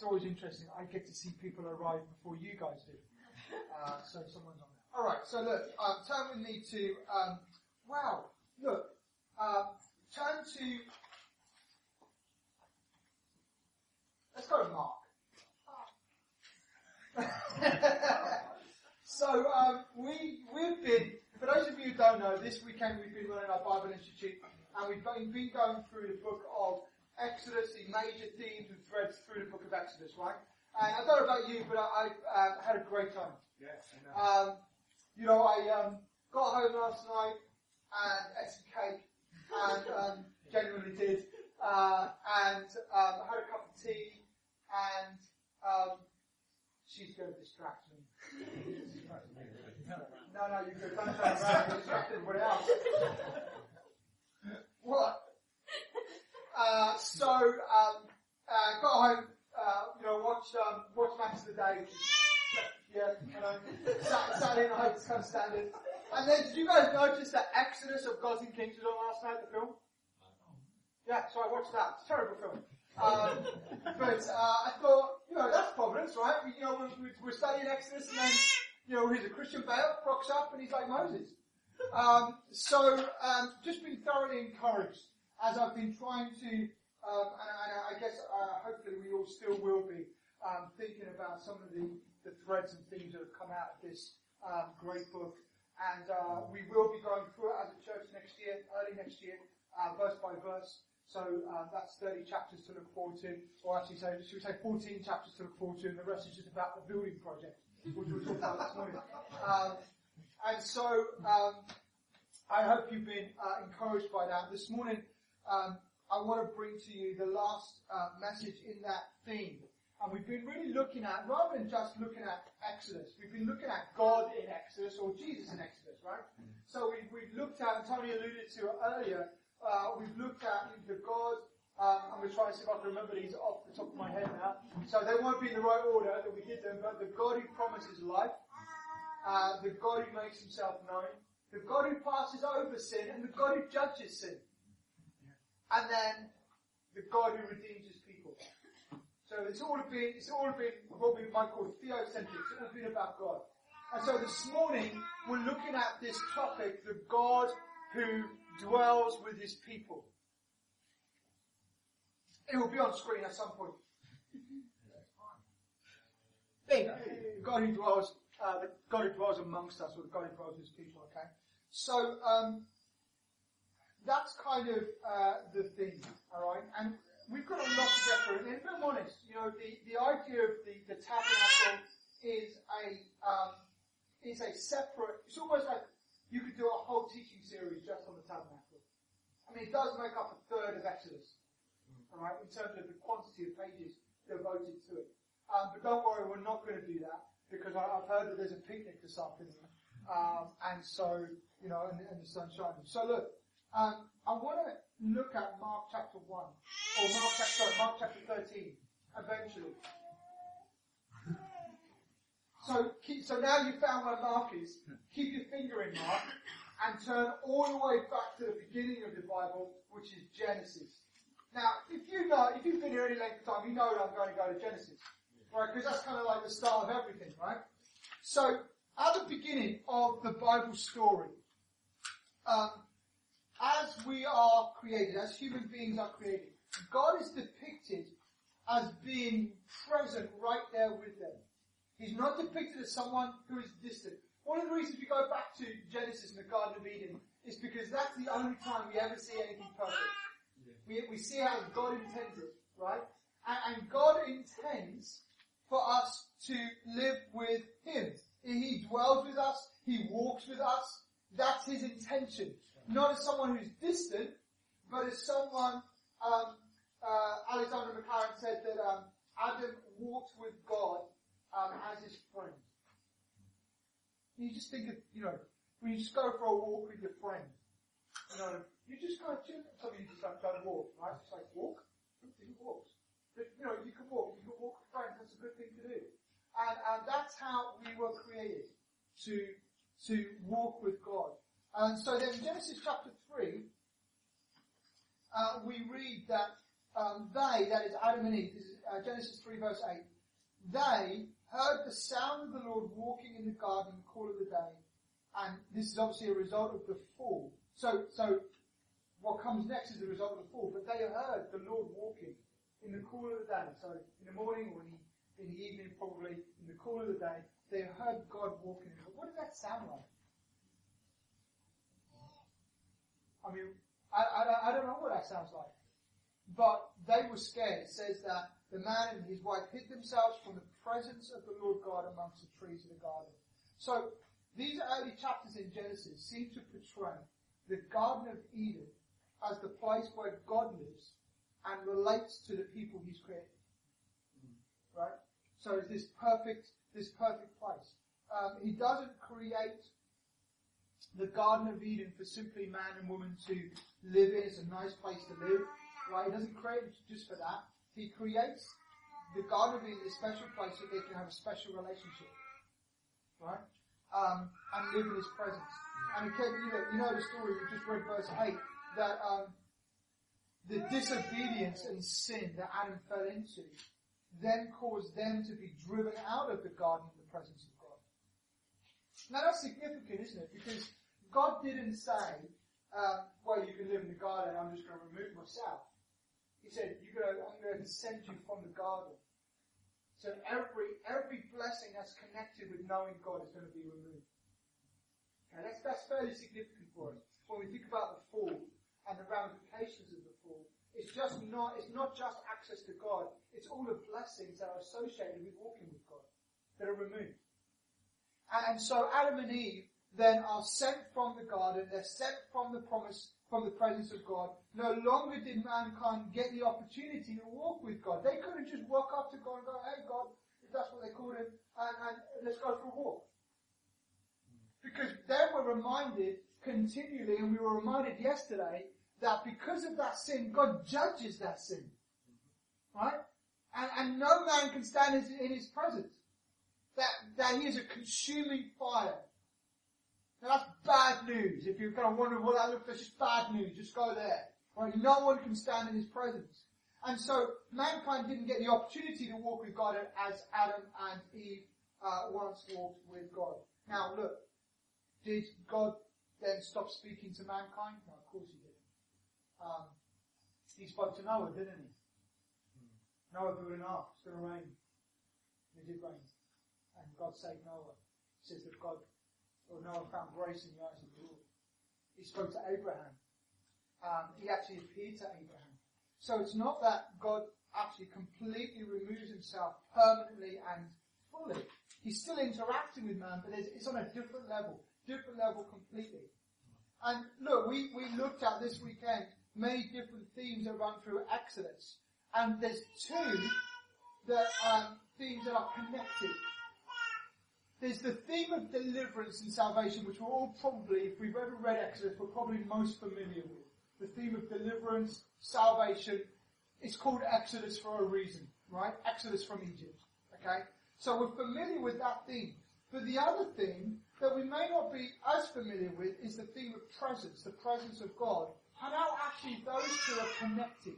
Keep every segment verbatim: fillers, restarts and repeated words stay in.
always interesting. I get to see people arrive before you guys do. Uh, so someone's on there. All right. So look, um, turn with me to. Um, wow. Look. Um, turn to. Let's go to Mark. So um, we we've been. For those of you who don't know, this weekend we've been running our Bible Institute, and we've been, been going through the book of Exodus, the major themes and threads through the book of Exodus, right? And I don't know about you, but I, I uh, had a great time. Yeah, I know. Um, you know, I um, got home last night and ate some cake, and um, genuinely did, uh, and um, I had a cup of tea, and um, she's going to distract me. No, no, you could. Don't turn around and distract everybody else. What? Uh, so, um, uh, got home, uh, you know, watched, um, watched Match of the Day, which is, yeah, you know, Saturday night, it's kind of standard. And then, did you guys notice that Exodus of Gods and Kings was on last night, the film? Yeah, so I watched that. It's a terrible film. Um, but, uh, I thought, you know, that's Providence, right? We, you know, we're, we're studying Exodus, and then, you know, here's a Christian Bale, rocks up, and he's like Moses. Um, so, um, just been thoroughly encouraged as I've been trying to, um, and, and I guess, uh, hopefully we all still will be, um, thinking about some of the, the threads and themes that have come out of this, um, great book. And, uh, we will be going through it as a church next year, early next year, uh, verse by verse. So, uh, that's thirty chapters to look forward to, or actually say, should we say fourteen chapters to look forward to, and the rest is just about the building project, which we'll talk about this morning. Um, and so, um, I hope you've been, uh, encouraged by that. This morning, um, I want to bring to you the last, uh, message in that theme. And we've been really looking at, rather than just looking at Exodus, we've been looking at God in Exodus, or Jesus in Exodus, right? So we've, we've looked at, and Tony alluded to it earlier, uh, we've looked at the God, um, I'm going to try and see if I can remember these off the top of my head now. So they won't be in the right order that we did them, but the God who promises life, uh, the God who makes himself known, the God who passes over sin, and the God who judges sin. And then the God who redeems his people. So it's all been, it's all been what we might call theocentric. It's all been about God. And so this morning we're looking at this topic, the God who dwells with his people. It will be on screen at some point. There you go. God who dwells, uh, the God who dwells amongst us, or the God who dwells with his people. Okay. So um, that's kind of uh, the thing. All right, and we've got a lot to get through. And if I'm honest, you know, the, the idea of the, the tabernacle is a um, is a separate. It's almost like you could do a whole teaching series just on the tabernacle. I mean, it does make up a third of Exodus, all right, in terms of the quantity of pages devoted to it. Um, but don't worry, we're not going to do that because I, I've heard that there's a picnic this afternoon, um, and so you know, and, and the sun's shining. So look, um, I want to look at Mark chapter one, or Mark chapter sorry, Mark chapter thirteen, eventually. So, keep, so now you've found where Mark is. Keep your finger in Mark and turn all the way back to the beginning of the Bible, which is Genesis. Now, if you know, if you've been here any length of time, you know that I'm going to go to Genesis, right? Because that's kind of like the start of everything, right? So, at the beginning of the Bible story, um, as we are created, as human beings are created, God is depicted as being present right there with them. He's not depicted as someone who is distant. One of the reasons we go back to Genesis and the Garden of Eden is because that's the only time we ever see anything perfect. We, we see how God intends it, right? And, and God intends for us to live with Him. He dwells with us. He walks with us. That's His intention. Not as someone who's distant, but as someone, um, uh, Alexander McLaren said that um, Adam walked with God Um, as his friend. You just think of, you know, when you just go for a walk with your friend, you know, you just kind of, some of you just don't, don't walk, right? Just like walk, everything walks. But, you know, you can walk, you can walk with friends, that's a good thing to do. And, and that's how we were created, to, to walk with God. And so then Genesis chapter three, uh, we read that, um, they, that is Adam and Eve, this is, uh, Genesis three verse eight, they heard the sound of the Lord walking in the garden in the cool of the day, and this is obviously a result of the fall. So, so what comes next is the result of the fall, but they heard the Lord walking in the cool of the day. So in the morning or in the, in the evening, probably in the cool of the day, they heard God walking. What did that sound like? I mean, I, I, I don't know what that sounds like. But they were scared. It says that the man and his wife hid themselves from the presence of the Lord God amongst the trees of the garden. So these early chapters in Genesis seem to portray the Garden of Eden as the place where God lives and relates to the people he's created. Right? So it's this perfect, this perfect place. Um, he doesn't create the Garden of Eden for simply man and woman to live in. It's a nice place to live. Right? He doesn't create it just for that. He creates the Garden of Eden, a special place so they can have a special relationship. Right? Um, and live in his presence. And again, you know, you know the story, we just read verse eight, that um, the disobedience and sin that Adam fell into then caused them to be driven out of the garden in the presence of God. Now that's significant, isn't it? Because God didn't say, uh, well, you can live in the garden, I'm just going to remove myself. He said, You're going to, I'm going to send you from the garden. So every every blessing that's connected with knowing God is going to be removed. Okay, that's, that's fairly significant for us. When we think about the fall and the ramifications of the fall, it's just not, it's not just access to God, it's all the blessings that are associated with walking with God that are removed. And, and so Adam and Eve then are sent from the garden, they're sent from the promise, from the presence of God. No longer did mankind get the opportunity to walk with God. They couldn't just walk up to God and go, hey God, if that's what they called him, and, and let's go for a walk. Because they were reminded continually, and we were reminded yesterday, that because of that sin, God judges that sin. Right? And, and no man can stand in his presence. That, that he is a consuming fire. Now that's bad news. If you're kind of wondering what that looks like, it's just bad news. Just go there. Right? No one can stand in his presence. And so mankind didn't get the opportunity to walk with God as Adam and Eve uh, once walked with God. Now look, did God then stop speaking to mankind? No, of course he didn't. Um, he spoke to Noah, didn't he? Noah built an ark. It's going to rain. And it did rain. And God saved Noah. It says that God, or Noah found grace in the eyes of the Lord. He spoke to Abraham. Um, he actually appeared to Abraham. So it's not that God actually completely removes himself permanently and fully. He's still interacting with man, but it's, it's on a different level. Different level completely. And look, we, we looked at this weekend many different themes that run through Exodus. And there's two that um, themes that are connected. There's the theme of deliverance and salvation, which we're all probably, if we've ever read Exodus, we're probably most familiar with. The theme of deliverance, salvation. It's called Exodus for a reason, right? Exodus from Egypt. Okay? So we're familiar with that theme. But the other thing that we may not be as familiar with is the theme of presence, the presence of God, and how actually those two are connected.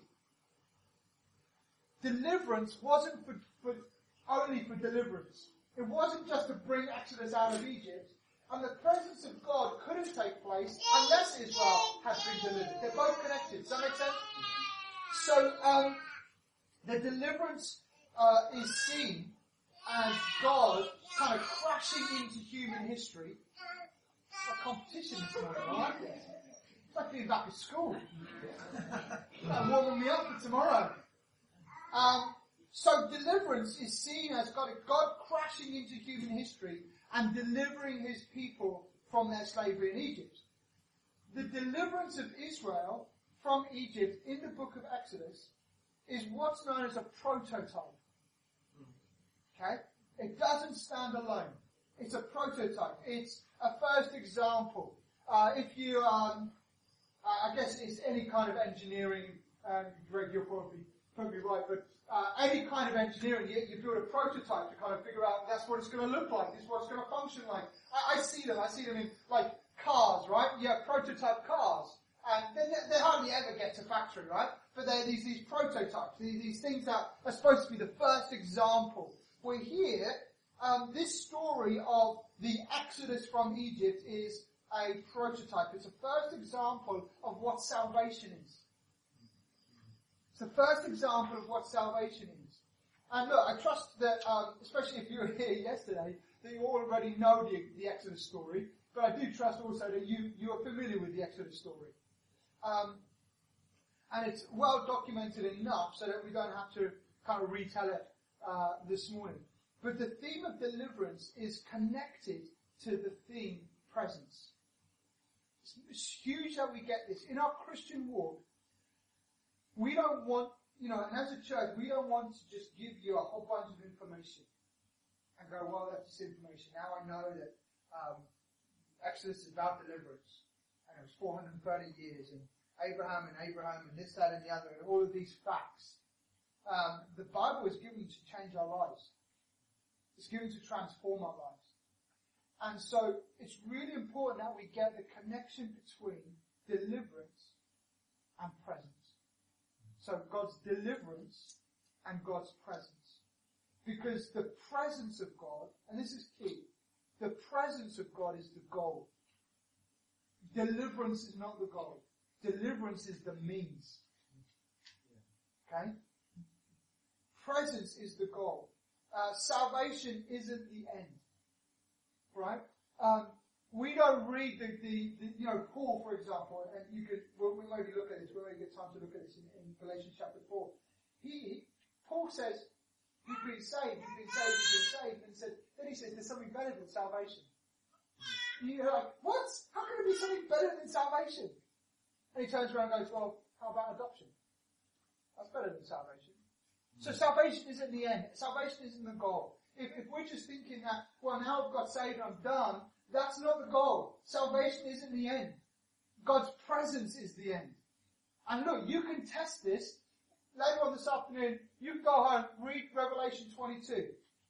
Deliverance wasn't for, for only for deliverance. It wasn't just to bring Exodus out of Egypt, and the presence of God couldn't take place unless Israel had been delivered. They're both connected. Does that make sense? So um, the deliverance uh, is seen as God kind of crashing into human history. It's a competition this morning, I like it. It's like being back at school. That'll warm me up for tomorrow. Um, so deliverance is seen as God, God crashing into human history and delivering his people from their slavery in Egypt. The deliverance of Israel from Egypt in the book of Exodus is what's known as a prototype. Okay? It doesn't stand alone. It's a prototype. It's a first example. Uh, if you, um, I guess it's any kind of engineering, um, Greg, you're probably, probably right, but uh, any kind of engineering, you, you build a prototype to kind of figure out that's what it's going to look like, this is what it's going to function like. I, I see them, I see them in, like, cars, right? You have prototype cars. And they're, they're hardly ever get to factory, right? But they're these, these prototypes, these, these things that are supposed to be the first example. We're here, um, this story of the Exodus from Egypt is a prototype. It's a first example of what salvation is. It's the first example of what salvation is. And look, I trust that, um, especially if you were here yesterday, that you already know the, the Exodus story. But I do trust also that you, you are familiar with the Exodus story. Um, and it's well documented enough so that we don't have to kind of retell it uh, this morning. But the theme of deliverance is connected to the theme presence. It's, it's huge that we get this. In our Christian walk, we don't want, you know, and as a church, we don't want to just give you a whole bunch of information and go, well, that's just information. Now I know that um, Exodus is about deliverance. And it was four hundred thirty years, and Abraham and Abraham and this, that, and the other, and all of these facts. Um, the Bible is given to change our lives. It's given to transform our lives. And so it's really important that we get the connection between deliverance and presence. So God's deliverance and God's presence. Because the presence of God, and this is key, the presence of God is the goal. Deliverance is not the goal. Deliverance is the means. Okay? Presence is the goal. Uh, salvation isn't the end. Right? Um, we don't read the, the, the, you know, Paul, for example, and you could, we'll, we'll maybe look at this, we'll maybe get time to look at this in, in Galatians chapter four. He, Paul says, you've been saved, you've been saved, you've been saved, and said, then he says there's something better than salvation. You're like, what? How can there be something better than salvation? And he turns around and goes, well, how about adoption? That's better than salvation. So salvation isn't the end. Salvation isn't the goal. If, if we're just thinking that, well, now I've got saved and I'm done, that's not the goal. Salvation isn't the end. God's presence is the end. And look, you can test this. Later on this afternoon, you can go home, read Revelation twenty-two.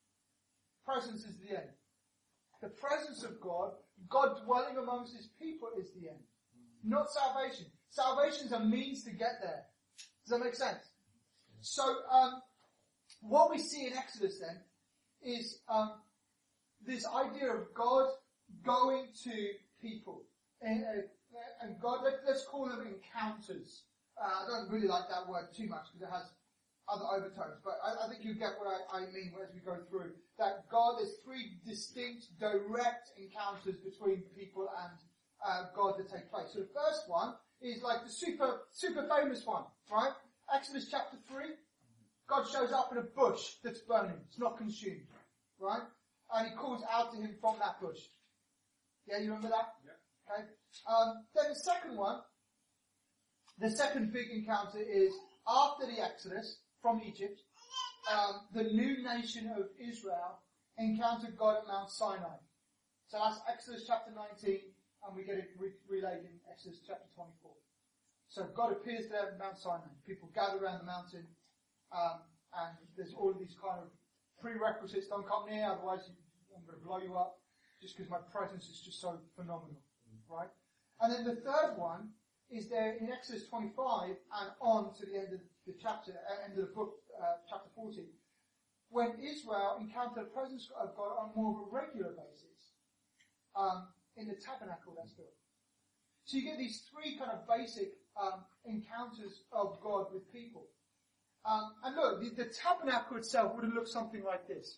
Presence is the end. The presence of God, God dwelling amongst His people is the end. Not salvation. Salvation is a means to get there. Does that make sense? So, um, what we see in Exodus then is um, this idea of God going to people. And, uh, and God, let, let's call them encounters. Uh, I don't really like that word too much because it has other overtones, but I, I think you get what I, I mean as we go through. That God, there's three distinct, direct encounters between people and uh, God that take place. So the first one is like the super, super famous one, right? Exodus chapter three. God shows up in a bush that's burning. It's not consumed, right? And He calls out to him from that bush. Yeah, you remember that? Yeah. Okay. Um, then the second one, the second big encounter is after the Exodus from Egypt, um, the new nation of Israel encountered God at Mount Sinai. So that's Exodus chapter nineteen, and we get it re- relayed in Exodus chapter twenty-four. So God appears there at Mount Sinai. People gather around the mountain, um, and there's all of these kind of prerequisites. Don't come near, otherwise I'm going to blow you up, just because my presence is just so phenomenal, right? And then the third one is there in Exodus twenty-five and on to the end of the chapter, uh, end of the book, uh, chapter forty, when Israel encountered the presence of God on more of a regular basis, um, in the tabernacle that's built. So you get these three kind of basic um, encounters of God with people. Um, and look, the, the tabernacle itself would have looked something like this.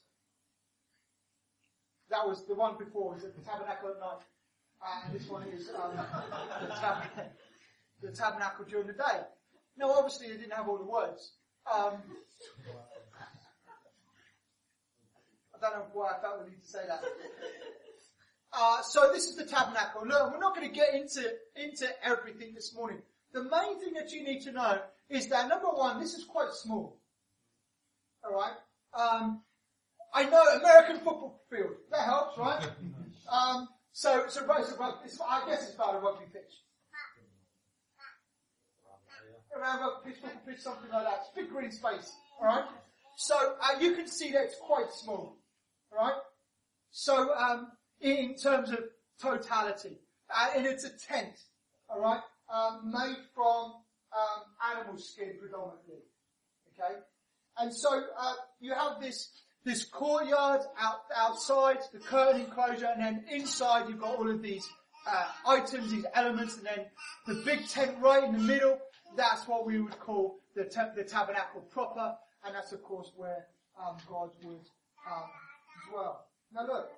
That was the one before, was the tabernacle at night. And this one is um, the, tab- the tabernacle during the day. Now, obviously, they didn't have all the words. Um, I don't know why I felt the need to say that. Uh, so this is the tabernacle. Look, we're not going to get into, into everything this morning. The main thing that you need to know is that, number one, this is quite small. Alright? Um, I know American football field. That helps, right? Um, so, so, so it's, I guess it's about a rugby pitch. Around a pitch, football pitch, something like that. It's big green space. Alright? So, uh, you can see that it's quite small. Alright? So, um, in terms of totality. Uh, and it's a tent. Alright? Um, made from animal skin predominantly. Okay? And so, uh, you have this, this courtyard out, outside, the curtain enclosure, and then inside you've got all of these, uh, items, these elements, and then the big tent right in the middle, that's what we would call the, te- the tabernacle proper, and that's of course where, um, God would, um, dwell. Now look,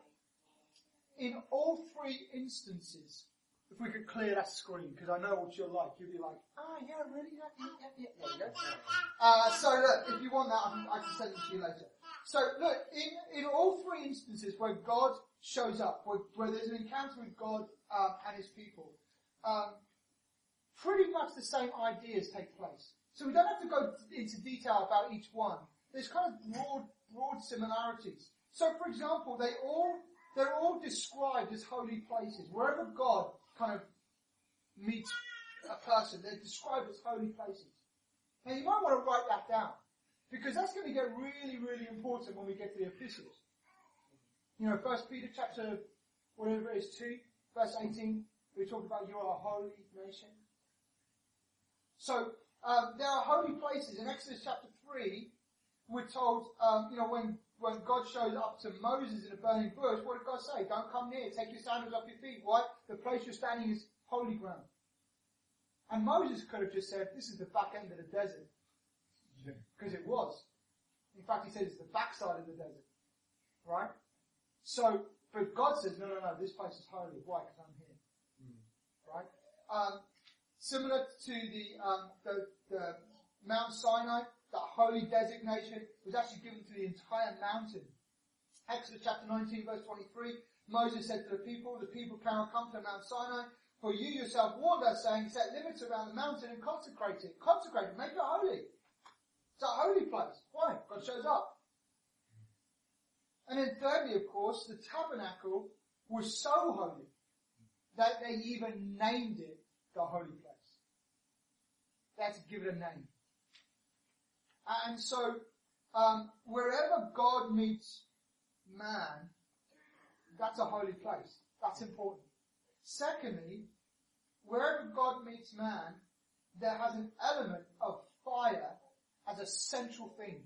in all three instances, if we could clear that screen, because I know what you're like. You'll be like, ah, oh, yeah, really? Yeah, yeah, yeah, yeah. yeah. Uh, so look, if you want that, I can, I can send it to you later. So look, in, in all three instances where God shows up, where, where there's an encounter with God um, and his people, um, pretty much the same ideas take place. So we don't have to go into detail about each one. There's kind of broad, broad similarities. So for example, they all, they're all described as holy places. Wherever God kind of meets a person, they're described as holy places. Now you might want to write that down, because that's going to get really, really important when we get to the epistles. You know, First Peter chapter, whatever it is, two, verse eighteen, we talk about you are a holy nation. So, um, there are holy places. In Exodus chapter three, we're told, um, you know, when When God shows up to Moses in a burning bush, what did God say? Don't come near, take your sandals off your feet. Why? The place you're standing is holy ground. And Moses could have just said, this is the back end of the desert. Because it was. In fact, he said it's the backside of the desert. Right? So, but God says, no, no, no, this place is holy. Why? Because I'm here. Mm. Right? Um, similar to the, um, the, the Mount Sinai, that holy designation was actually given to the entire mountain. Exodus chapter nineteen verse twenty-three, Moses said to the people, the people cannot come to Mount Sinai, for you yourself warned us, saying, set limits around the mountain and consecrate it. Consecrate it, make it holy. It's a holy place. Why? God shows up. And then thirdly, of course, the tabernacle was so holy that they even named it the holy place. They had to give it a name. And so, um, wherever God meets man, that's a holy place. That's important. Secondly, wherever God meets man, there has an element of fire as a central thing.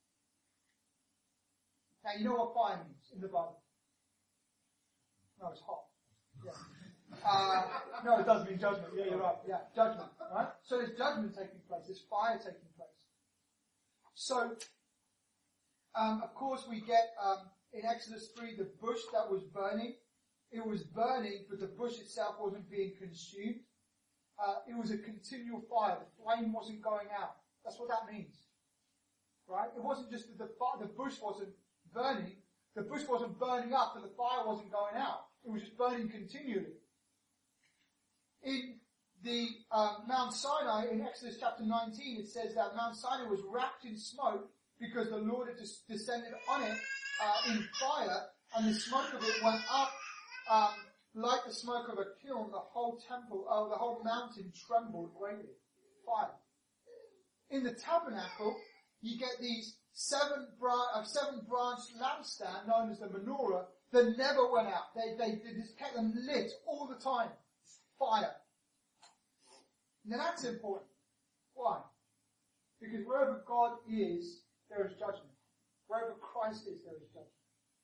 Now, you know what fire means in the Bible? No, it's hot. Yeah. Uh, no, it does mean judgment. Yeah, you're right. Yeah, judgment. Right? So there's judgment taking place. There's fire taking place. So, um, of course, we get um, in Exodus three the bush that was burning. It was burning, but the bush itself wasn't being consumed. Uh, it was a continual fire. The flame wasn't going out. That's what that means, right? It wasn't just that the fire, the bush wasn't burning. The bush wasn't burning up, and the fire wasn't going out. It was just burning continually. In the uh, Mount Sinai, in Exodus chapter nineteen, it says that Mount Sinai was wrapped in smoke because the Lord had des- descended on it uh, in fire, and the smoke of it went up um, like the smoke of a kiln. The whole temple, uh, the whole mountain trembled greatly. Fire. In the tabernacle, you get these seven, bra- uh, seven branched lampstand known as the menorah that never went out. They, they, they just kept them lit all the time. Fire. Now that's important. Why? Because wherever God is, there is judgment. Wherever Christ is, there is judgment.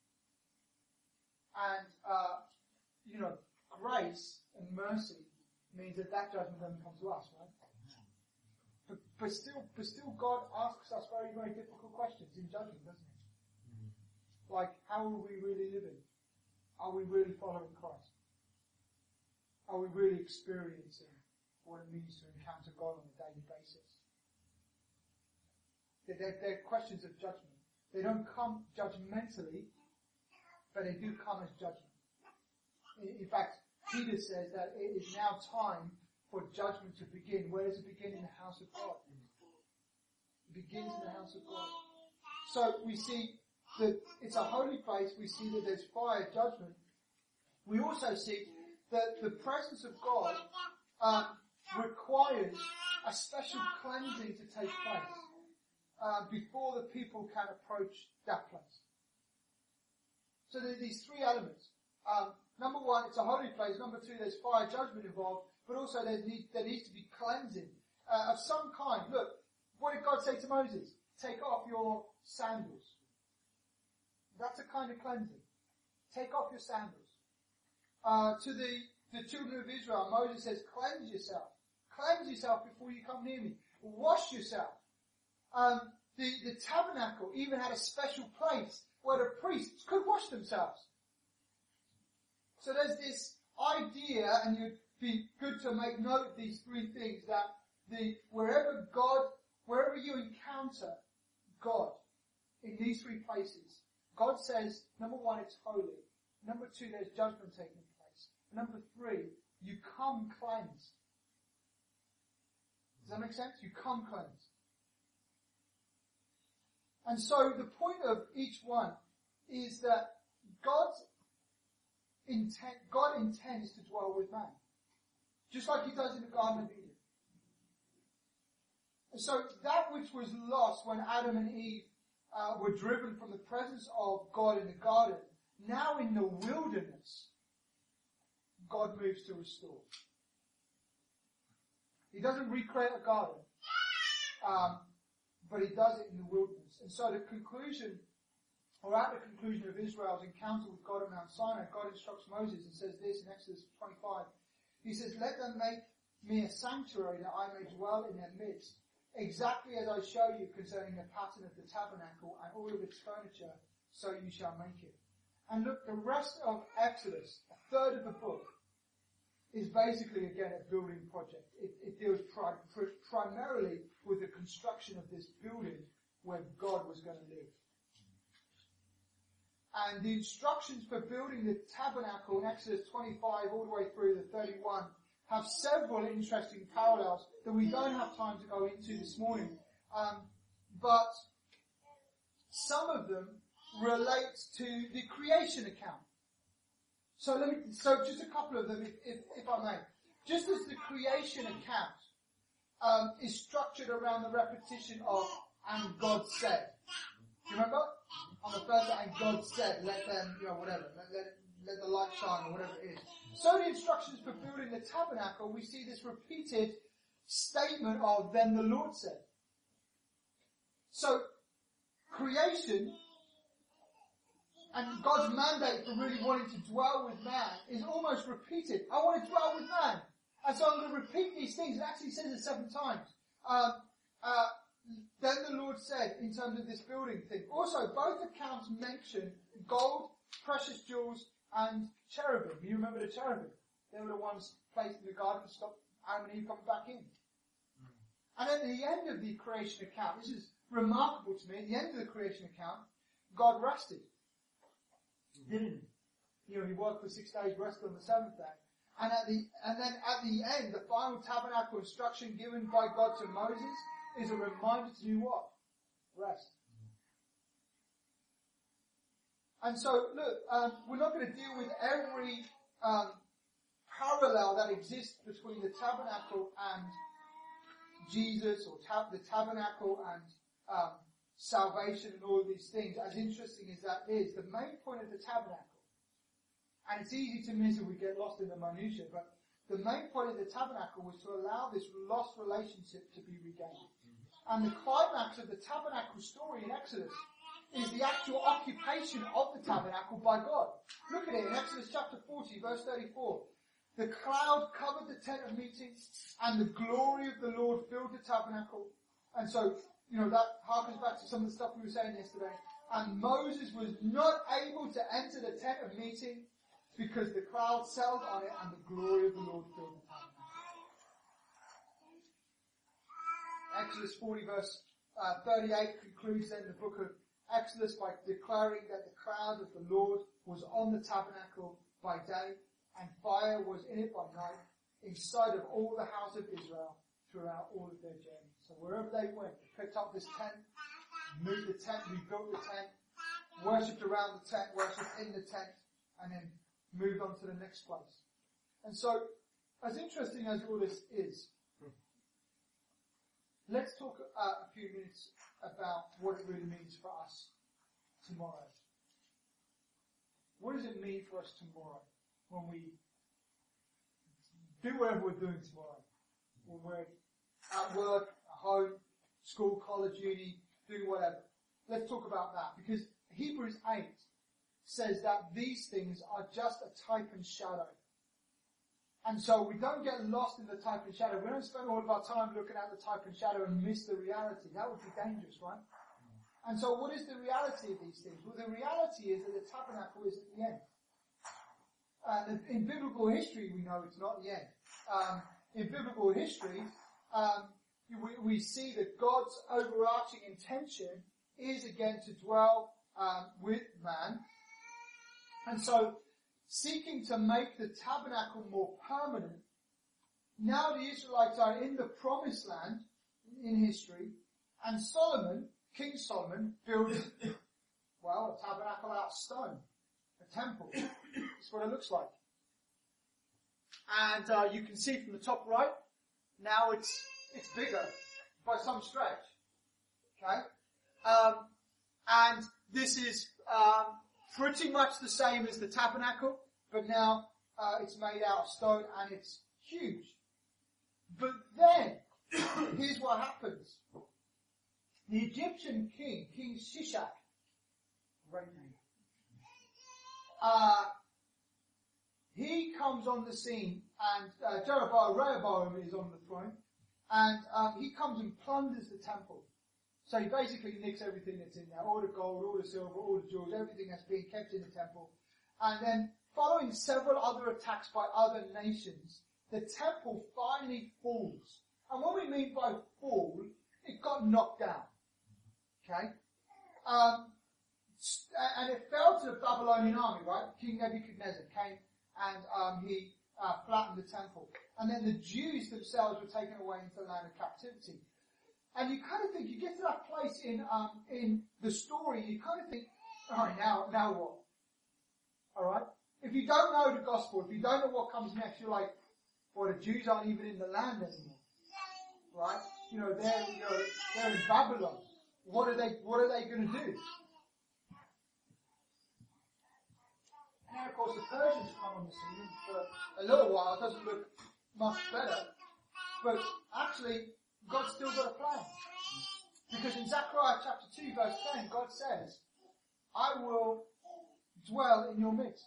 And, uh, you know, grace and mercy means that that judgment doesn't come to us, right? But, but still, but still God asks us very, very difficult questions in judgment, doesn't he? Like, how are we really living? Are we really following Christ? Are we really experiencing what it means to encounter God on a daily basis? They're, they're, they're questions of judgment. They don't come judgmentally, but they do come as judgment. In, in fact, Peter says that it is now time for judgment to begin. Where does it begin? In the house of God. It begins in the house of God. So we see that it's a holy place. We see that there's fire, judgment. We also see that the presence of God um, requires a special cleansing to take place uh, before the people can approach that place. So there are these three elements. Um, number one, it's a holy place. Number two, there's fire, judgment involved. But also there, need, there needs to be cleansing. uh, of some kind. Look, what did God say to Moses? Take off your sandals. That's a kind of cleansing. Take off your sandals. Uh, to the, the children of Israel, Moses says, cleanse yourself. Cleanse yourself before you come near me. Wash yourself. Um, the, the tabernacle even had a special place where the priests could wash themselves. So there's this idea, and you'd be good to make note of these three things, that the wherever God, wherever you encounter God in these three places, God says, number one, it's holy. Number two, there's judgment taking place. Number three, you come cleansed. Does that make sense? You come cleansed. And so the point of each one is that God's intent, God intends to dwell with man. Just like he does in the Garden of Eden. And so that which was lost when Adam and Eve uh, were driven from the presence of God in the garden, now in the wilderness, God moves to restore. He doesn't recreate a garden, um, but he does it in the wilderness. And so the conclusion, or at the conclusion of Israel's encounter with God at Mount Sinai, God instructs Moses and says this in Exodus twenty-five. He says, let them make me a sanctuary that I may dwell in their midst, exactly as I show you concerning the pattern of the tabernacle and all of its furniture, so you shall make it. And look, the rest of Exodus, a third of the book, is basically, again, a building project. It, it deals pri- pri- primarily with the construction of this building where God was going to live. And the instructions for building the tabernacle in Exodus twenty-five all the way through the thirty-one have several interesting parallels that we don't have time to go into this morning. Um, but some of them relate to the creation account. So let me, so just a couple of them, if, if, if I may. Just as the creation account um, is structured around the repetition of "and God said." Do you remember? On the first day, and God said, "Let them, you know, whatever, let, let let the light shine," or whatever it is. So the instructions for building the tabernacle, we see this repeated statement of "then the Lord said." So creation and God's mandate for really wanting to dwell with man is almost repeated. I want to dwell with man. And so I'm going to repeat these things. It actually says it seven times. Um, uh, then the Lord said, in terms of this building thing. Also, both accounts mention gold, precious jewels, and cherubim. You remember the cherubim? They were the ones placed in the garden to stop Adam and Eve coming back in. And at the end of the creation account, this is remarkable to me, at the end of the creation account, God rested. Didn't he? You know, he worked for six days, rested on the seventh day. And at the, and then at the end, the final tabernacle instruction given by God to Moses is a reminder to do what? Rest. And so, look, um, we're not going to deal with every um, parallel that exists between the tabernacle and Jesus, or tab- the tabernacle and um, salvation and all of these things. As interesting as that is, the main point of the tabernacle, and it's easy to miss if we get lost in the minutiae, but the main point of the tabernacle was to allow this lost relationship to be regained. And the climax of the tabernacle story in Exodus is the actual occupation of the tabernacle by God. Look at it in Exodus chapter forty, verse thirty-four. The cloud covered the tent of meeting, and the glory of the Lord filled the tabernacle. And so, you know, that harkens back to some of the stuff we were saying yesterday. And Moses was not able to enter the tent of meeting because the cloud settled on it and the glory of the Lord filled the tabernacle. Exodus forty verse uh, thirty-eight concludes then the book of Exodus by declaring that the cloud of the Lord was on the tabernacle by day and fire was in it by night, in sight of all the house of Israel throughout all of their journey. So wherever they went, they picked up this tent, moved the tent, rebuilt the tent, worshipped around the tent, worshipped in the tent, and then moved on to the next place. And so, as interesting as all this is, let's talk uh, a few minutes about what it really means for us tomorrow. What does it mean for us tomorrow when we do whatever we're doing tomorrow? When we're at work, at home, school, college, uni, doing whatever. Let's talk about that, because Hebrews eight says that these things are just a type and shadow. And so we don't get lost in the type and shadow. We don't spend all of our time looking at the type and shadow and miss the reality. That would be dangerous, right? And so what is the reality of these things? Well, the reality is that the tabernacle is at the end. And in biblical history, we know it's not the end. Um, in biblical history, um, we, we see that God's overarching intention is again to dwell um, with man. And so, seeking to make the tabernacle more permanent, now the Israelites are in the promised land in history, and Solomon, King Solomon, builds, well, a tabernacle out of stone, a temple. That's what it looks like. And uh, you can see from the top right, now it's it's bigger by some stretch. Okay? Um, and this is um, pretty much the same as the tabernacle, but now uh, it's made out of stone and it's huge. But then, here's what happens. The Egyptian king, King Shishak, great name, uh, he comes on the scene, and uh, Jeroboam, Rehoboam is on the throne, and um, he comes and plunders the temple. So he basically nicks everything that's in there, all the gold, all the silver, all the jewels, everything that's being kept in the temple. And then, following several other attacks by other nations, the temple finally falls. And what we mean by fall, it got knocked down. Okay? Um, and it fell to the Babylonian army, right? King Nebuchadnezzar came and um, he uh, flattened the temple. And then the Jews themselves were taken away into the land of captivity. And you kind of think, you get to that place in um, in the story, you kind of think, alright, now, now what? Alright? If you don't know the gospel, if you don't know what comes next, you're like, well, the Jews aren't even in the land anymore. Right? You know, they're, you know, they're in Babylon. What are they, what are they going to do? Now, of course, the Persians come on the scene for a little while. It doesn't look much better. But actually, God's still got a plan. Because in Zechariah chapter two, verse ten, God says, I will dwell in your midst.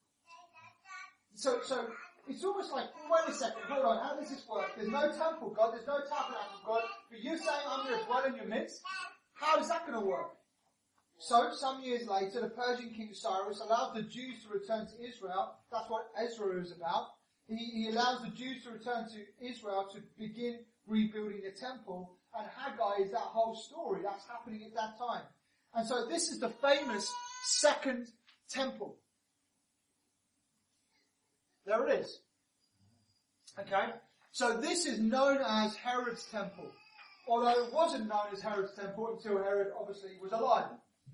So, so, it's almost like, well, wait a second, hold on, how does this work? There's no temple, God, there's no tabernacle, God, but you're saying I'm going to dwell in your midst? How is that going to work? So, some years later, the Persian king Cyrus allowed the Jews to return to Israel. That's what Ezra is about. He, he allows the Jews to return to Israel to begin rebuilding the temple. And Haggai is that whole story. That's happening at that time. And so this is the famous second temple. There it is. Okay? So this is known as Herod's temple. Although it wasn't known as Herod's temple until Herod obviously was alive.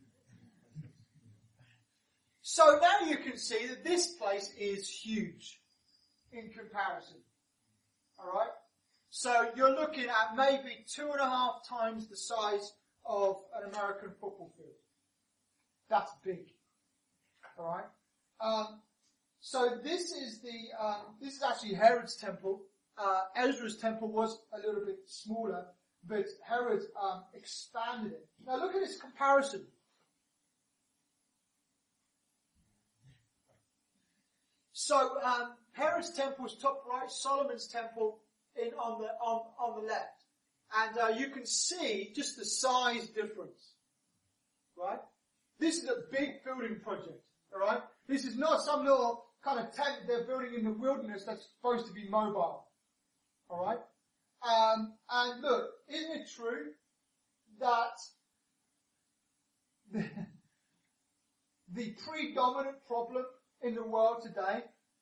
So now you can see that this place is huge in comparison. Alright? So you're looking at maybe two and a half times the size of an American football field. That's big. Alright? Um, so this is the, um, this is actually Herod's temple. Uh, Ezra's temple was a little bit smaller, but Herod um, expanded it. Now look at this comparison. So um, Herod's temple is top right, Solomon's temple in on the on, on the left, and uh, you can see just the size difference. Right? This is a big building project. All right? This is not some little kind of tent they're building in the wilderness that's supposed to be mobile. All right? Um, and look, isn't it true that the, the predominant problem in the world today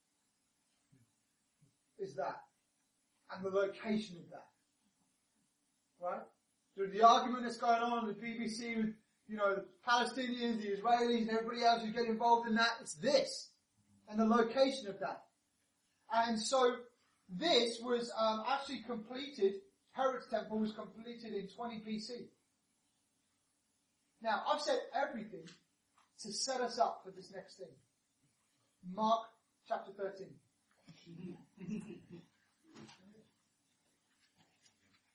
is that, and the location of that, right? So the argument that's going on in the B B C with, you know, the Palestinians, the Israelis, and everybody else who get involved in that, it's this, and the location of that. And so this was um, actually completed, Herod's temple was completed in twenty B C. Now, I've said everything to set us up for this next thing. Mark chapter thirteen.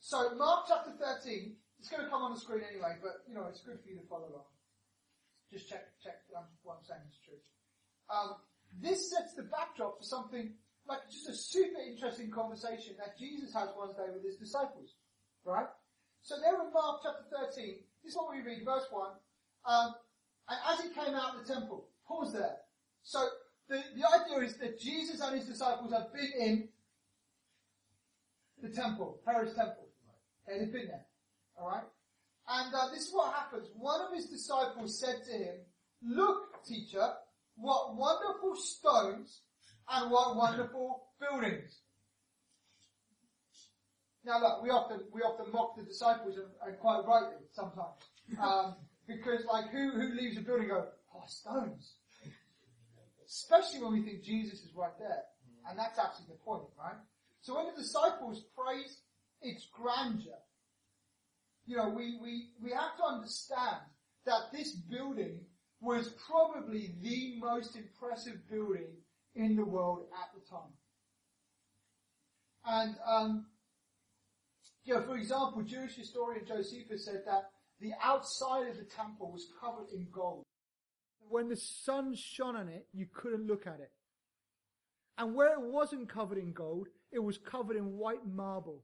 So Mark chapter thirteen, it's going to come on the screen anyway, but you know, it's good for you to follow along. Just check, check um, what I'm saying is true. Um, this sets the backdrop for something like just a super interesting conversation that Jesus has one day with his disciples. Right? So there in Mark chapter thirteen, this is what we read, verse one. Um, and as he came out of the temple, pause there. So the, the idea is that Jesus and his disciples have been in the temple, Herod's temple. Okay, they've been there. Alright? And uh, this is what happens. One of his disciples said to him, "Look, teacher, what wonderful stones and what wonderful buildings." Now look, we often, we often mock the disciples, and, and quite rightly sometimes. Um, because like, who, who leaves a building and go, "Oh, stones." Especially when we think Jesus is right there. And that's actually the point, right? So when the disciples praise its grandeur, you know, we, we, we have to understand that this building was probably the most impressive building in the world at the time. And, um, you know, for example, Jewish historian Josephus said that the outside of the temple was covered in gold. When the sun shone on it, you couldn't look at it. And where it wasn't covered in gold, it was covered in white marble.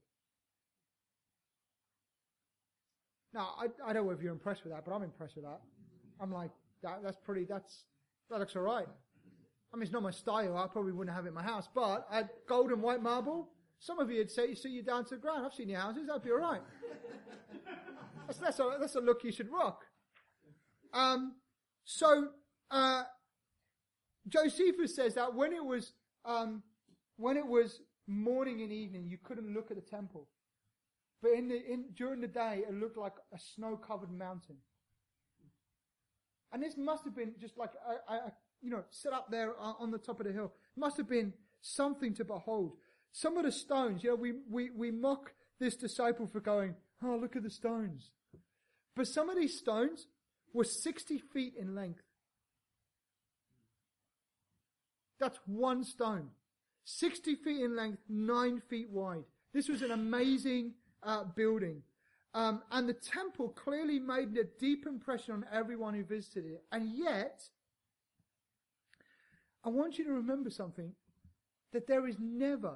Now, I, I don't know if you're impressed with that, but I'm impressed with that. I'm like, that, that's pretty, that's, that looks alright. I mean, it's not my style, I probably wouldn't have it in my house, but I, gold and white marble, some of you would say, you see you down to the ground. I've seen your houses, that'd be alright. That's, that's a, that's a look you should rock. Um, so, uh, Josephus says that when it was, um, when it was morning and evening, you couldn't look at the temple. But in the, in, during the day, it looked like a snow-covered mountain. And this must have been just like, a, a, a, you know, set up there on the top of the hill. Must have been something to behold. Some of the stones, you know, we, we, we mock this disciple for going, "Oh, look at the stones." But some of these stones were sixty feet in length. That's one stone. sixty feet in length, nine feet wide. This was an amazing uh, building. Um, and the temple clearly made a deep impression on everyone who visited it. And yet, I want you to remember something, that there is never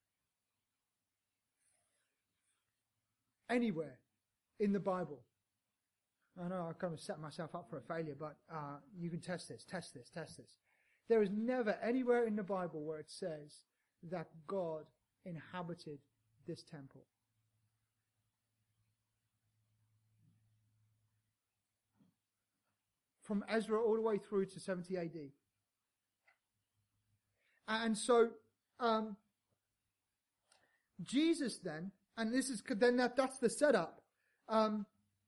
anywhere in the Bible, I know I kind of set myself up for a failure, but uh, you can test this, test this, test this. There is never anywhere in the Bible where it says that God inhabited this temple. From Ezra all the way through to seventy A D. And so, um, Jesus then, and this is, then that, that's the setup. Um,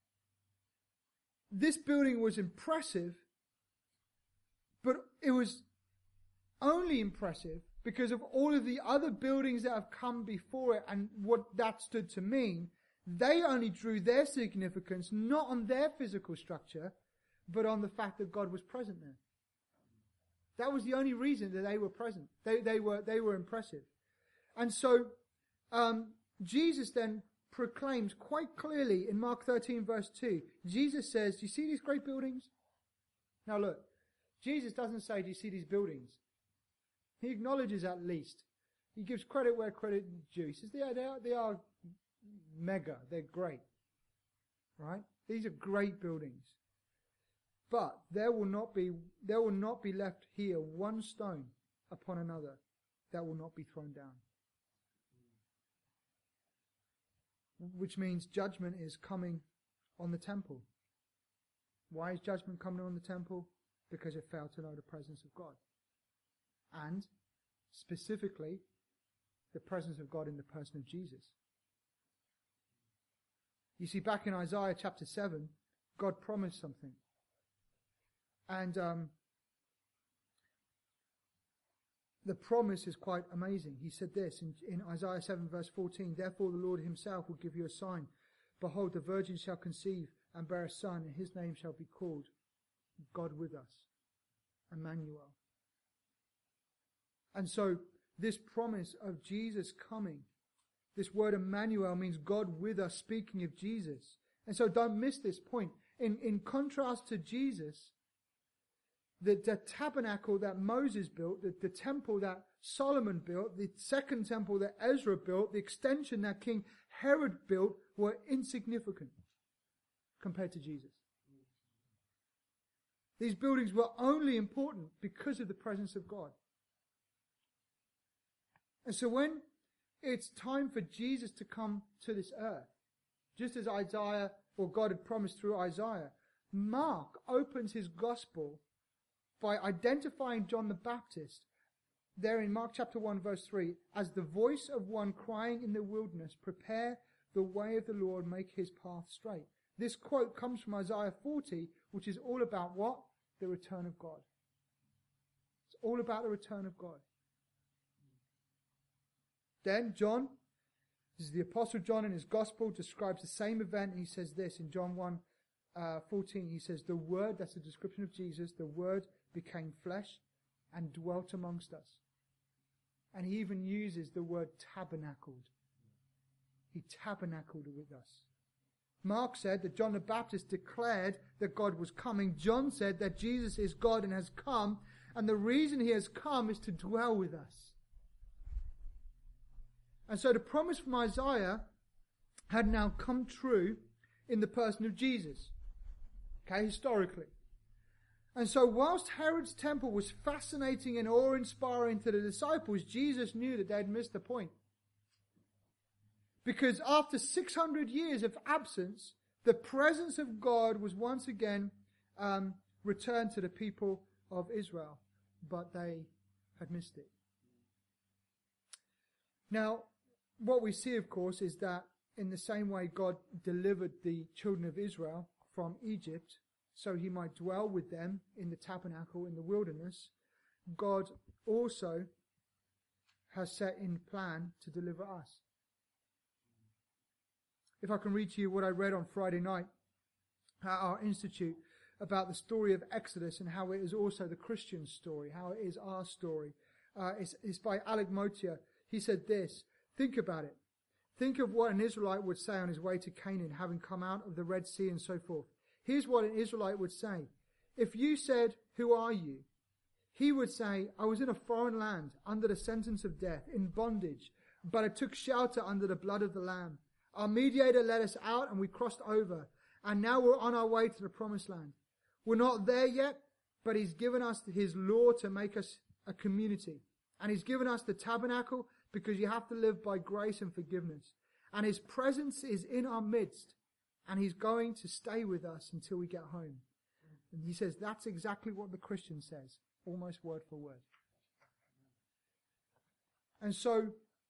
this building was impressive, but it was only impressive because of all of the other buildings that have come before it and what that stood to mean. They only drew their significance not on their physical structure, but on the fact that God was present there. That was the only reason that they were present. They, they were, they were impressive. And so, um, Jesus then proclaims quite clearly in Mark thirteen verse two, Jesus says, "Do you see these great buildings?" Now look, Jesus doesn't say, "Do you see these buildings?" He acknowledges at least. He gives credit where credit is due. He says, they are, they are, they are mega. They're great. Right? These are great buildings. But there will not be, there will not be left here one stone upon another that will not be thrown down. Which means judgment is coming on the temple. Why is judgment coming on the temple? Because it failed to know the presence of God. And specifically, the presence of God in the person of Jesus. You see, back in Isaiah chapter seven, God promised something. And um, the promise is quite amazing. He said this in, in Isaiah seven verse fourteen, "Therefore the Lord himself will give you a sign. Behold, the virgin shall conceive and bear a son, and his name shall be called God with us, Emmanuel." And so this promise of Jesus coming This word Emmanuel means God with us, speaking of Jesus. And so don't miss this point. In, in contrast to Jesus, the, the tabernacle that Moses built, the, the temple that Solomon built, the second temple that Ezra built, the extension that King Herod built were insignificant compared to Jesus. These buildings were only important because of the presence of God. And so when it's time for Jesus to come to this earth, just as Isaiah or God had promised through Isaiah, Mark opens his gospel by identifying John the Baptist there in Mark chapter one verse three as the voice of one crying in the wilderness, prepare the way of the Lord, make his path straight. This quote comes from Isaiah forty, which is all about what? The return of God. It's all about the return of God. Then John, this is the Apostle John in his Gospel, describes the same event, and he says this in John one uh, fourteen. He says, the Word, that's a description of Jesus, the Word became flesh and dwelt amongst us. And he even uses the word tabernacled. He tabernacled with us. Mark said that John the Baptist declared that God was coming. John said that Jesus is God and has come, and the reason he has come is to dwell with us. And so the promise from Isaiah had now come true in the person of Jesus. Okay, historically. And so whilst Herod's temple was fascinating and awe-inspiring to the disciples, Jesus knew that they had missed the point. Because after six hundred years of absence, the presence of God was once again um, returned to the people of Israel. But they had missed it. Now, what we see, of course, is that in the same way God delivered the children of Israel from Egypt, so he might dwell with them in the tabernacle in the wilderness, God also has set in plan to deliver us. If I can read to you what I read on Friday night at our institute about the story of Exodus and how it is also the Christian story, how it is our story. Uh, it's, it's by Alec Motia. He said this, think about it. Think of what an Israelite would say on his way to Canaan, having come out of the Red Sea and so forth. Here's what an Israelite would say. If you said, who are you? He would say, I was in a foreign land, under the sentence of death, in bondage, but I took shelter under the blood of the Lamb. Our mediator led us out and we crossed over, and now we're on our way to the promised land. We're not there yet, but he's given us his law to make us a community. And he's given us the tabernacle because you have to live by grace and forgiveness. And his presence is in our midst. And he's going to stay with us until we get home. And he says that's exactly what the Christian says, almost word for word. And so,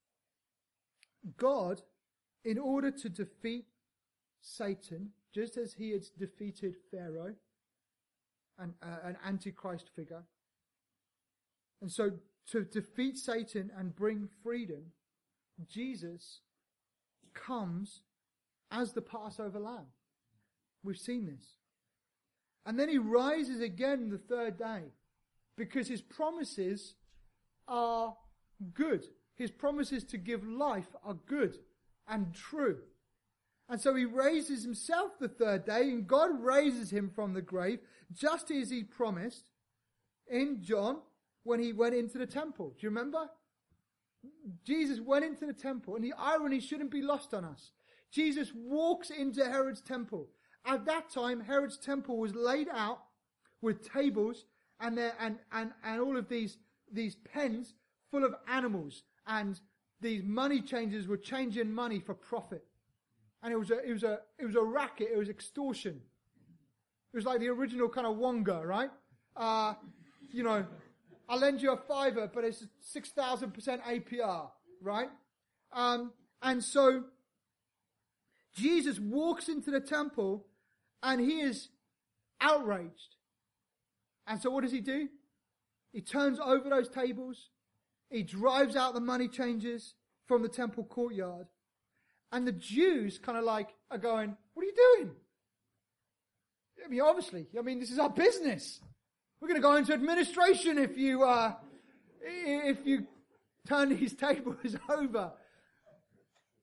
God, in order to defeat Satan, just as he had defeated Pharaoh, an, uh, an antichrist figure, and so to defeat Satan and bring freedom, Jesus comes as the Passover lamb. We've seen this. And then he rises again the third day because his promises are good. His promises to give life are good and true. And so he raises himself the third day, and God raises him from the grave just as he promised in John when he went into the temple. Do you remember? Jesus went into the temple, and the irony shouldn't be lost on us. Jesus walks into Herod's temple. At that time, Herod's temple was laid out with tables and there, and, and, and all of these, these pens full of animals. And these money changers were changing money for profit. And it was a, it was a, it was a racket. It was extortion. It was like the original kind of Wonga, right? Uh, you know, I'll lend you a fiver, but it's six thousand percent A P R, right? Um, and so, Jesus walks into the temple and he is outraged. And so what does he do? He turns over those tables. He drives out the money changers from the temple courtyard. And the Jews kind of like are going, what are you doing? I mean, obviously, I mean, this is our business. We're going to go into administration if you, uh, if you turn these tables over.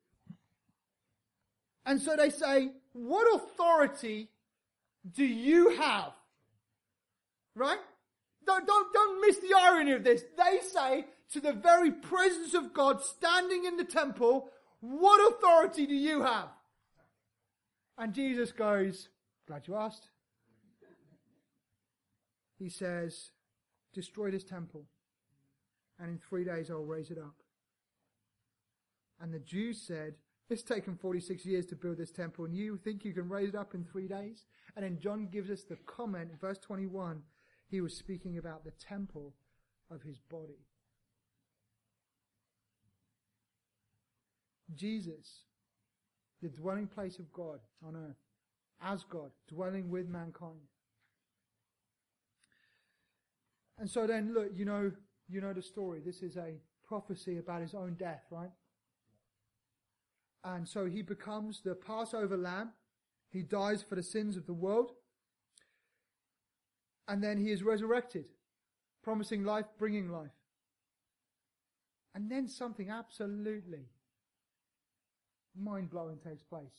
And so they say, what authority do you have? Right? Don't, don't, don't miss the irony of this. They say to the very presence of God standing in the temple, what authority do you have? And Jesus goes, glad you asked. He says, destroy this temple, and in three days I'll raise it up. And the Jews said, it's taken forty-six years to build this temple, and you think you can raise it up in three days? And then John gives us the comment in verse twenty-one. He was speaking about the temple of his body. Jesus, the dwelling place of God on earth, as God, dwelling with mankind. And so then, look, you know, you know the story. This is a prophecy about his own death, right? And so he becomes the Passover lamb. He dies for the sins of the world. And then he is resurrected, promising life, bringing life. And then something absolutely mind-blowing takes place.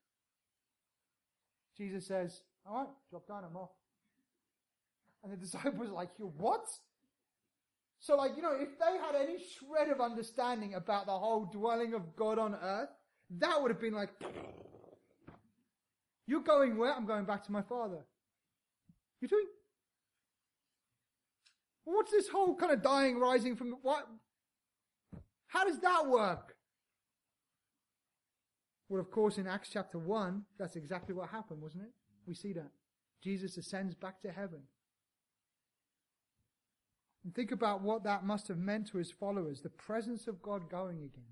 Jesus says, all right, job done, I'm off. And the disciples are like, you what? So like, you know, if they had any shred of understanding about the whole dwelling of God on earth, that would have been like, you're going where? I'm going back to my Father. You're doing? What's this whole kind of dying, rising from, what? How does that work? Well, of course, in Acts chapter one, that's exactly what happened, wasn't it? We see that. Jesus ascends back to heaven. And think about what that must have meant to his followers, the presence of God going again.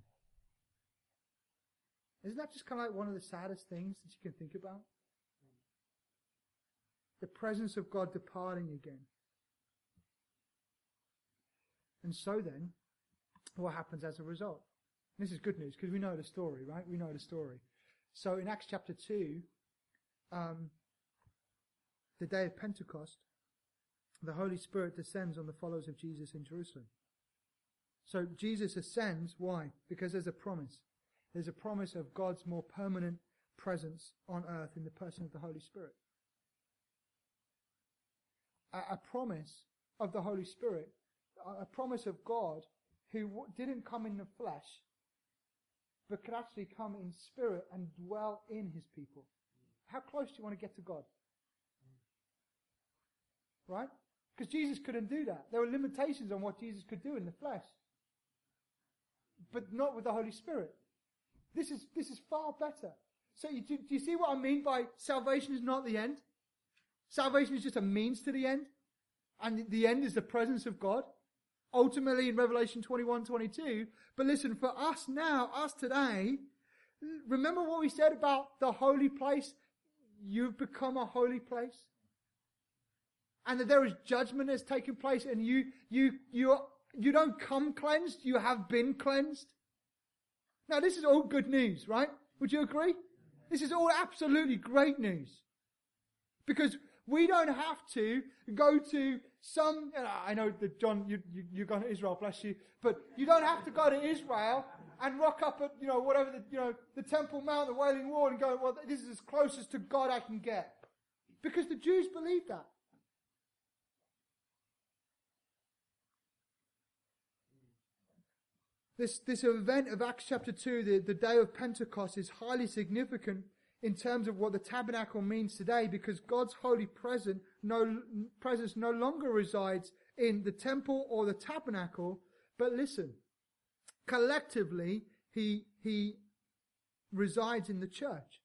Isn't that just kind of like one of the saddest things that you can think about? The presence of God departing again. And so then, what happens as a result? This is good news because we know the story, right? We know the story. So in Acts chapter two, um, the day of Pentecost, the Holy Spirit descends on the followers of Jesus in Jerusalem. So Jesus ascends. Why? Because there's a promise. There's a promise of God's more permanent presence on earth in the person of the Holy Spirit. A, a promise of the Holy Spirit, a, a promise of God who w- didn't come in the flesh, but could actually come in spirit and dwell in his people. How close do you want to get to God? Right? Because Jesus couldn't do that. There were limitations on what Jesus could do in the flesh. But not with the Holy Spirit. This is, this is far better. So you, do, do you see what I mean by salvation is not the end? Salvation is just a means to the end. And the end is the presence of God. Ultimately in Revelation twenty-one, twenty-two. But listen, for us now, us today, remember what we said about the holy place? You've become a holy place. And that there is judgment that's taken place, and you, you, you, you don't come cleansed, you have been cleansed. Now this is all good news, right? Would you agree? This is all absolutely great news. Because we don't have to go to some, you know, I know that John, you, you, you're going to Israel, bless you, but you don't have to go to Israel and rock up at, you know, whatever the, you know, the Temple Mount, the Wailing Wall, and go, well, this is as closest to God I can get. Because the Jews believed that. This, this event of Acts chapter two, the, the day of Pentecost, is highly significant in terms of what the tabernacle means today, because God's holy presence no, presence no longer resides in the temple or the tabernacle, but listen, collectively, he, he resides in the church.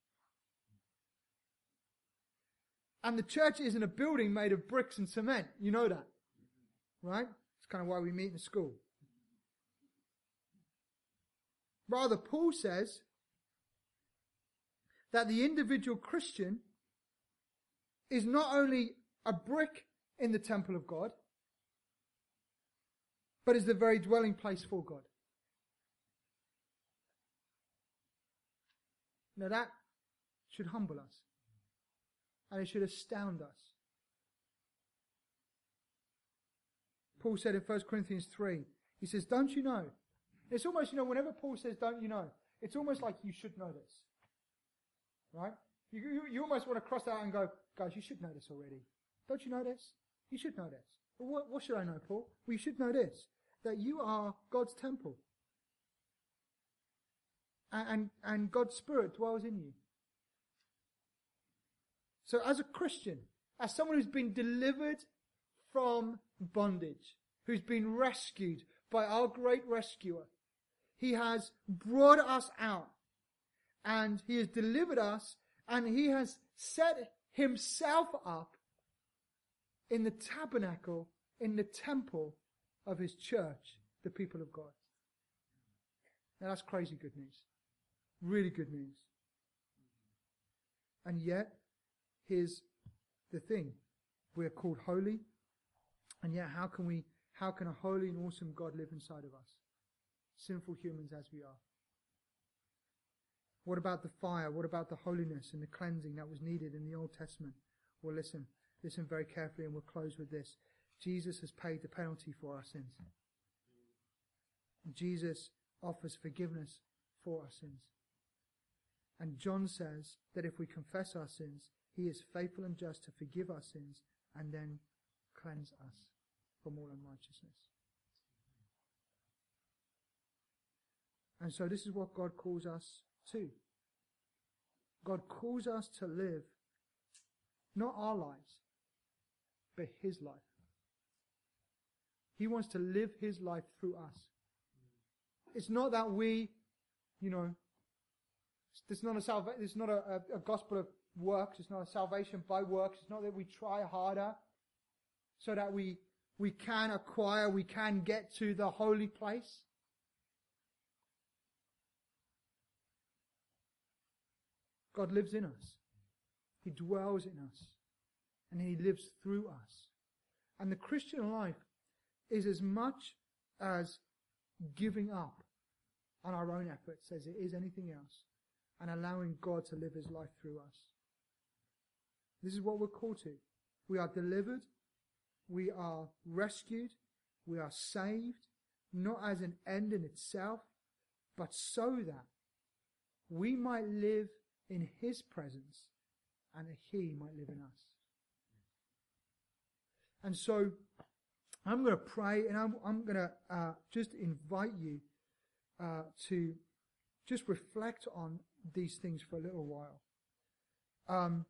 And the church isn't a building made of bricks and cement. You know that, right? It's kind of why we meet in school. Rather, Paul says that the individual Christian is not only a brick in the temple of God, but is the very dwelling place for God. Now that should humble us. And it should astound us. Paul said in First Corinthians three, he says, don't you know? It's almost, you know, whenever Paul says, don't you know? It's almost like you should know this. right? You, you, you almost want to cross that out and go, guys, you should know this already. Don't you know this? You should know this. Well, what, what should I know, Paul? Well, you should know this, that you are God's temple. And, and, and God's Spirit dwells in you. So as a Christian, as someone who's been delivered from bondage, who's been rescued by our great rescuer, he has brought us out and he has delivered us and he has set himself up in the tabernacle, in the temple of his church, the people of God. Now that's crazy good news. Really good news. And yet, here's the thing. We are called holy. And yet how can we, how can a holy and awesome God live inside of us? Sinful humans as we are. What about the fire? What about the holiness and the cleansing that was needed in the Old Testament? Well, listen. Listen very carefully and we'll close with this. Jesus has paid the penalty for our sins. Jesus offers forgiveness for our sins. And John says that if we confess our sins, he is faithful and just to forgive our sins and then cleanse us from all unrighteousness. And so this is what God calls us to. God calls us to live not our lives, but his life. He wants to live his life through us. It's not that we, you know, it's not a salva- it's not a, a, a gospel of works. It's not a salvation by works. It's not that we try harder so that we we can acquire, we can get to the holy place. God lives in us. He dwells in us. And he lives through us. And the Christian life is as much as giving up on our own efforts as it is anything else, and allowing God to live his life through us. This is what we're called to. We are delivered. We are rescued. We are saved, not as an end in itself, but so that we might live in his presence and that he might live in us. And so I'm going to pray, and I'm, I'm going to uh, just invite you uh, to just reflect on these things for a little while. Um,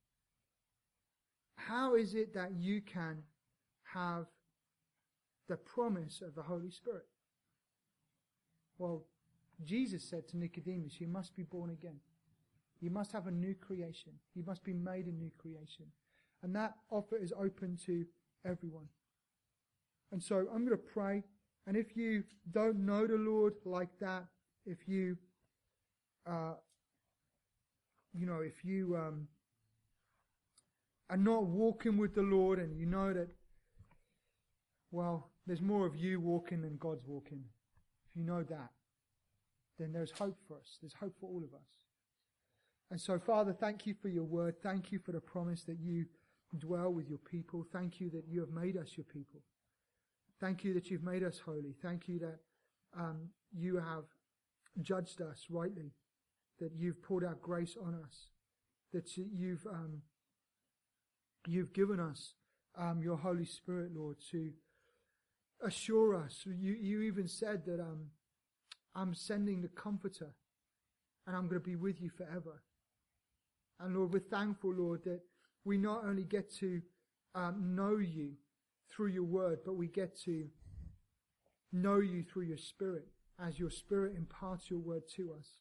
how is it that you can have the promise of the Holy Spirit? Well, Jesus said to Nicodemus, you must be born again. You must have a new creation. You must be made a new creation. And that offer is open to everyone. And so I'm going to pray. And if you don't know the Lord like that, if you, uh, you know, if you um, are not walking with the Lord and you know that, well, there's more of you walking than God's walking. If you know that, then there's hope for us. There's hope for all of us. And so, Father, thank you for your word. Thank you for the promise that you dwell with your people. Thank you that you have made us your people. Thank you that you've made us holy. Thank you that um, you have judged us rightly, that you've poured out grace on us, that you've um, you've given us um, your Holy Spirit, Lord, to assure us. You, you even said that um, I'm sending the Comforter, and I'm going to be with you forever. And Lord, we're thankful, Lord, that we not only get to um, know you through your word, but we get to know you through your Spirit, as your Spirit imparts your word to us.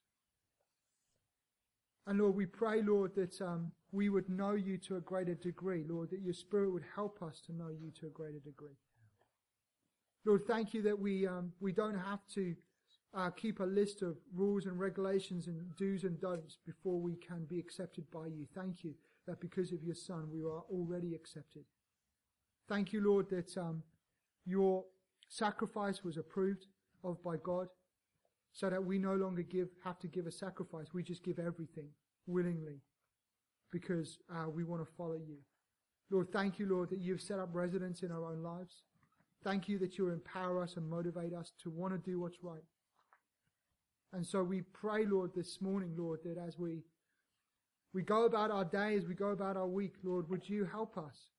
And Lord, we pray, Lord, that um, we would know you to a greater degree, Lord, that your Spirit would help us to know you to a greater degree. Lord, thank you that we um, we don't have to uh, keep a list of rules and regulations and do's and don'ts before we can be accepted by you. Thank you that because of your Son we are already accepted. Thank you, Lord, that um, your sacrifice was approved of by God, so that we no longer give have to give a sacrifice. We just give everything willingly because uh, we want to follow you. Lord, thank you, Lord, that you've set up residence in our own lives. Thank you that you empower us and motivate us to want to do what's right. And so we pray, Lord, this morning, Lord, that as we we go about our day, as we go about our week, Lord, would you help us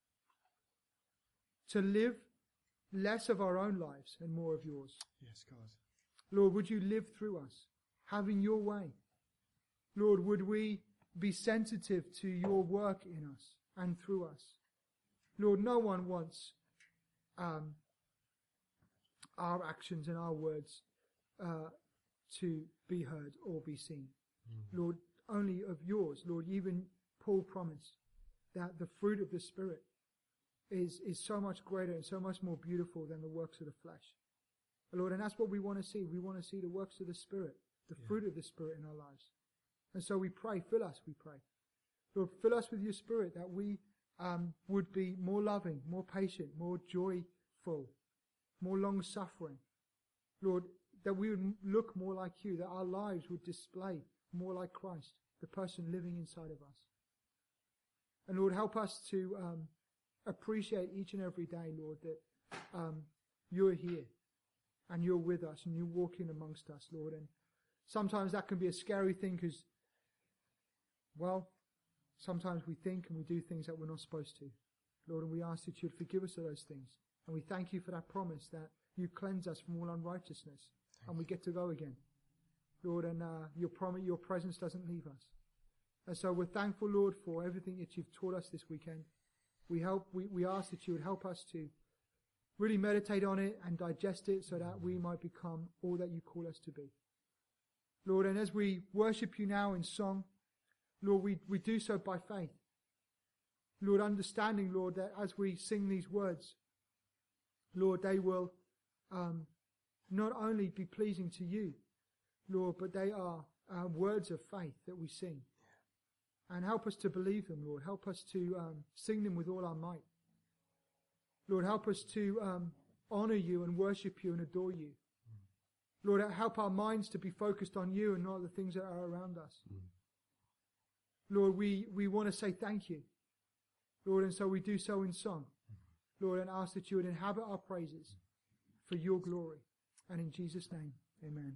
to live less of our own lives and more of yours? Yes, God. Lord, would you live through us, having your way? Lord, would we be sensitive to your work in us and through us? Lord, no one wants um, our actions and our words uh, to be heard or be seen. Mm-hmm. Lord, only of yours. Lord, even Paul promised that the fruit of the Spirit is, is so much greater and so much more beautiful than the works of the flesh. Lord, and that's what we want to see. We want to see the works of the Spirit, the yeah. fruit of the Spirit in our lives. And so we pray, fill us, we pray. Lord, fill us with your Spirit that we um, would be more loving, more patient, more joyful, more long-suffering. Lord, that we would look more like you, that our lives would display more like Christ, the person living inside of us. And Lord, help us to um, appreciate each and every day, Lord, that um, you're here and you're with us and you're walking amongst us, Lord. And sometimes that can be a scary thing because, well, sometimes we think and we do things that we're not supposed to. Lord, and we ask that you'd forgive us of those things. And we thank you for that promise that you cleanse us from all unrighteousness and we get to go again. Lord, and uh, your promise, your presence doesn't leave us. And so we're thankful, Lord, for everything that you've taught us this weekend. We help, we, we ask that you would help us to really meditate on it and digest it so that we might become all that you call us to be. Lord, and as we worship you now in song, Lord, we, we do so by faith. Lord, understanding, Lord, that as we sing these words, Lord, they will um, not only be pleasing to you, Lord, but they are uh, words of faith that we sing. And help us to believe them, Lord. Help us to um, sing them with all our might. Lord, help us to um, honor you and worship you and adore you. Mm. Lord, help our minds to be focused on you and not the things that are around us. Mm. Lord, we, we want to say thank you. Lord, and so we do so in song. Mm. Lord, and ask that you would inhabit our praises for your glory. And in Jesus' name, amen.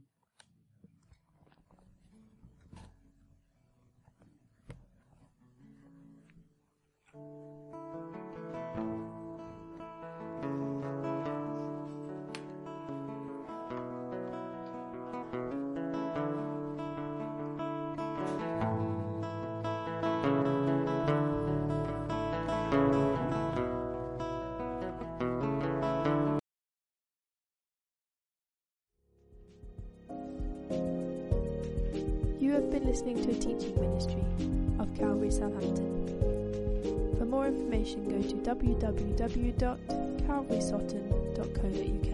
You have been listening to a teaching ministry of Calvary Southampton. For more information, go to w w w dot calvary sutton dot co dot u k.